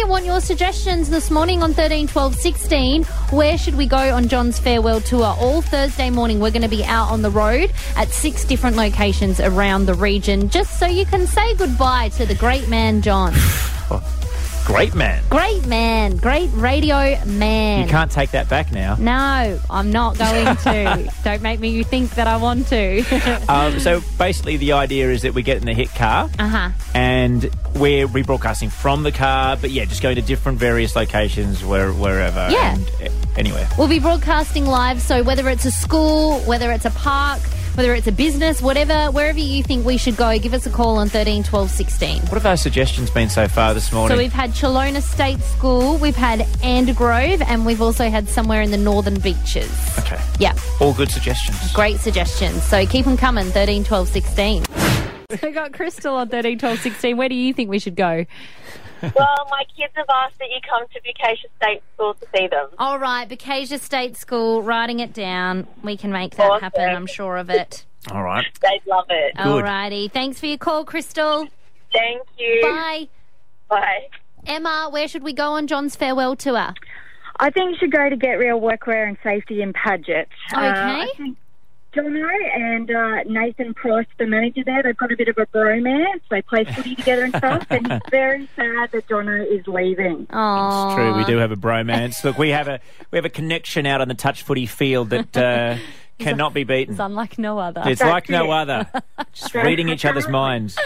want your suggestions this morning on 13, 12, 16. Where should we go on John's farewell tour? All Thursday morning, we're going to be out on the road at 6 different locations around the region, just so you can say goodbye to the great man, John. Great man. Great man. Great radio man. You can't take that back now. No, I'm not going to. Don't make me think that I want to. So basically the idea is that we get in the hit car and we're rebroadcasting from the car, but just going to different various locations wherever. Yeah. And anywhere. We'll be broadcasting live, so whether it's a school, whether it's a park, whether it's a business, wherever you think we should go, give us a call on 13 12 16. What have our suggestions been so far this morning? So we've had Chelona State School, we've had Andergrove, and we've also had somewhere in the Northern Beaches. Okay. Yeah. All good suggestions. Great suggestions. So keep them coming, 13 12 16. So we got Crystal on 13 12 16. Where do you think we should go? Well, my kids have asked that you come to Bucacia State School to see them. All right, Bucacia State School, writing it down. We can make that happen, I'm sure of it. All right. They'd love it. All righty. Thanks for your call, Crystal. Thank you. Bye. Bye. Emma, where should we go on John's farewell tour? I think you should go to Get Real Workwear and Safety in Paget. Okay. I think Jono and Nathan Price, the manager there, they've got a bit of a bromance. They play footy together and stuff, and it's very sad that Jono is leaving. Oh, It's true. We do have a bromance. Look, we have a connection out on the touch footy field that cannot be beaten. It's unlike no other. It's like no other. Just reading each other's minds.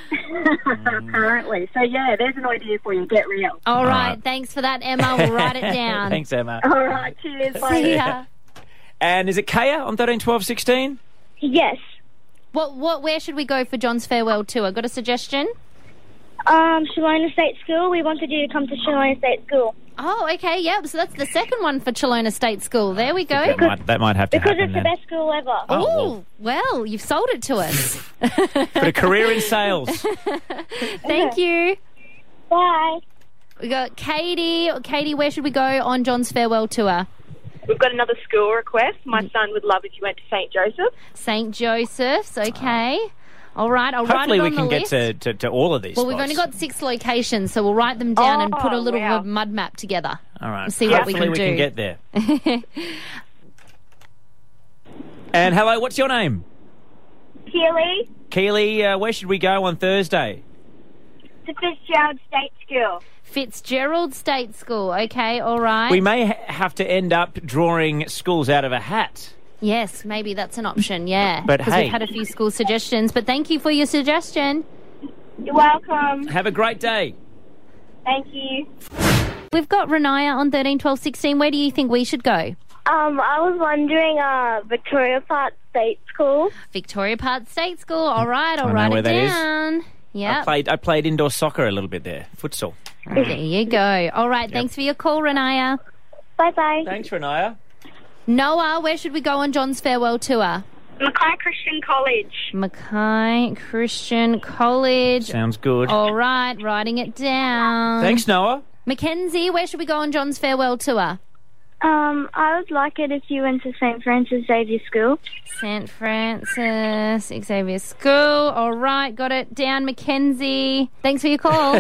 Apparently. So, there's an idea for you. Get real. All right. Thanks for that, Emma. We'll write it down. Thanks, Emma. All right. Cheers. Bye. See ya. And is it Kaya on 13, 12, 16? Yes. Where should we go for John's farewell tour? Got a suggestion? Chelona State School. We wanted you to come to Chelona State School. Oh, okay, yep. So that's the second one for Chelona State School. There we go. That might have to Because happen it's the then. best school ever. Oh, well, you've sold it to us. Got a career in sales. Thank you. Bye. We got Katie. Katie, where should we go on John's farewell tour? We've got another school request. My son would love if you went to St. Joseph. St. Joseph's, okay. All right, I'll write Hopefully it on we the can list. get to all of these Well, we've spots. only got 6 locations, so we'll write them down and put a little wow. mud map together. All right. And see what we Hopefully can do. can get there. And hello, what's your name? Keely Keely, where should we go on Thursday? to Fitzgerald State School. Fitzgerald State School, okay, all right. We may have to end up drawing schools out of a hat. Yes, maybe that's an option, yeah. But because hey. we've had a few school suggestions, but thank you for your suggestion. You're welcome. Have a great day. Thank you. We've got Renaya on 13, 12, 16. Where do you think we should go? I was wondering, Victoria Park State School. Victoria Park State School, all right, I'll I know write where it that is. down. Yeah, I played indoor soccer a little bit there. Futsal. there you go. All right, thanks for your call, Renaya. Bye-bye. Thanks, Renaya. Noah, where should we go on John's farewell tour? Mackay Christian College. Mackay Christian College. Sounds good. All right, writing it down. Thanks, Noah. Mackenzie, where should we go on John's farewell tour? I would like it if you went to St. Francis Xavier School. St. Francis Xavier School. All right, got it down, Mackenzie. Thanks for your call.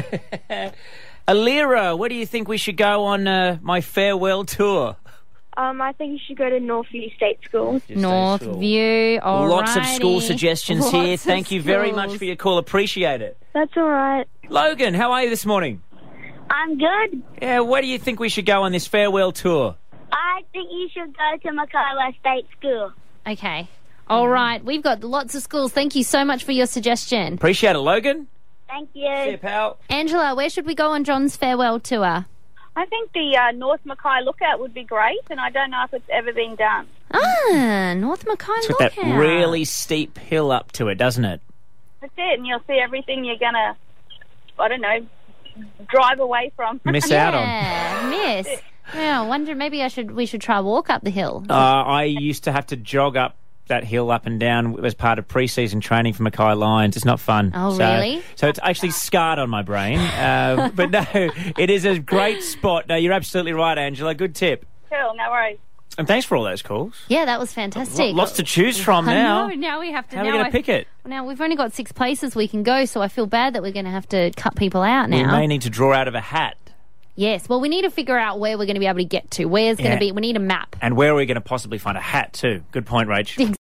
Alira, where do you think we should go on my farewell tour? I think you should go to Northview State School. Northview. All Lots of righty. school suggestions here. Lots of Thank you very much schools. for your call. Appreciate it. That's all right. Logan, how are you this morning? I'm good. Yeah, where do you think we should go on this farewell tour? I think you should go to Mackay State School. Okay. All right. We've got lots of schools. Thank you so much for your suggestion. Appreciate it, Logan. Thank See you, you. pal. Angela, where should we go on John's farewell tour? I think the North Mackay Lookout would be great, and I don't know if it's ever been done. North Mackay It's got Lookout. that really steep hill up to it, doesn't it? That's it, and you'll see everything you're going to, I don't know, drive away from. Miss out on. Yeah, miss. Yeah, I wonder maybe we should try walk up the hill. I used to have to jog up that hill up and down as part of pre-season training for Mackay Lions. It's not fun. Oh, really? So it's actually scarred on my brain. But no, it is a great spot. No, you're absolutely right, Angela. Good tip. Cool, no worries. And thanks for all those calls. Yeah, that was fantastic. Lots to choose from now. I know, now we have to. How are we going to pick it? Now we've only got 6 places we can go, so I feel bad that we're going to have to cut people out now. We may need to draw out of a hat. Yes. Well, we need to figure out where we're going to be able to get to. Where's going to be... We need a map. And where are we going to possibly find a hat too? Good point, Rach.